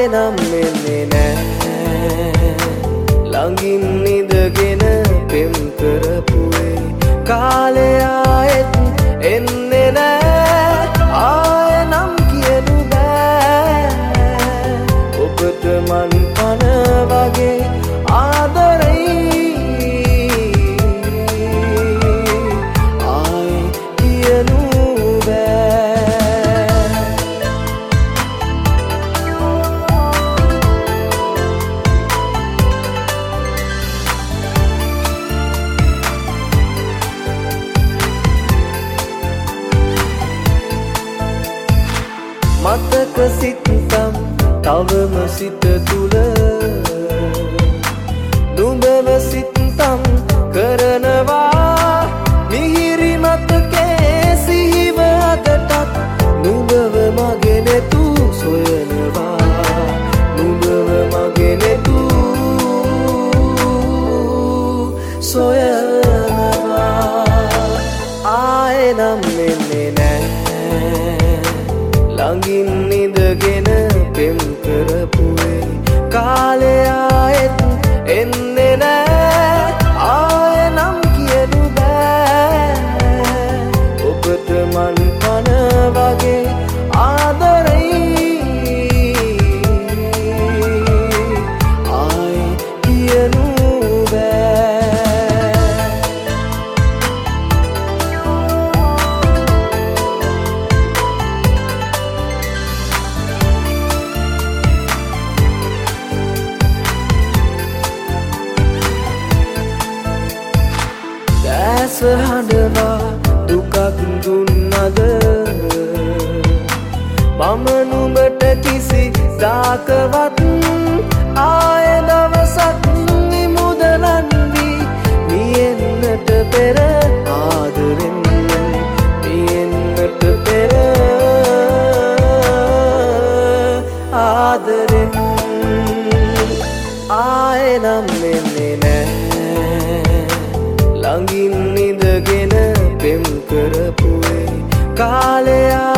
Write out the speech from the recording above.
නම් වෙන්නේ නෑ ළඟින් ඉඳගෙන පෙම් කරපුවේ කාලය ආයෙත් එන්නේ නෑ ආය නම් කියනු බෑ ඔබට මන් පන වගේ ආදරෙයි ආය කියනු මතක සිතම් තවම සිත තුල නුඹව සිතම් කරනවා මිහිරි මතකේ සිහිව අදටත් නුඹව මගේ නෙතු සොයනවා නුඹව මගේ නෙතු සොයනවා ආයෙ නම් වෙන්නේ නෑ ළඟින් ඉඳගෙන පෙම් කරපුවේ කාලය ආයෙත් එන්නේ නෑ ආය නම් කියනු බෑ ඔබට මන් පන වගේ ආදරෙයි ආය කියනු ඇස හඬවා දුකක් දුන්නද මම නුඹට කිසි දාකවත් ආය දවසක් නිමුදලන් වී මියෙන්නට පෙර ආදරෙන් මියෙන්නට පෙර ආදරෙන් ආය නම් වෙන්නේ නෑ ළඟින් ඉඳගෙන පෙම් කරපුවේ කාලය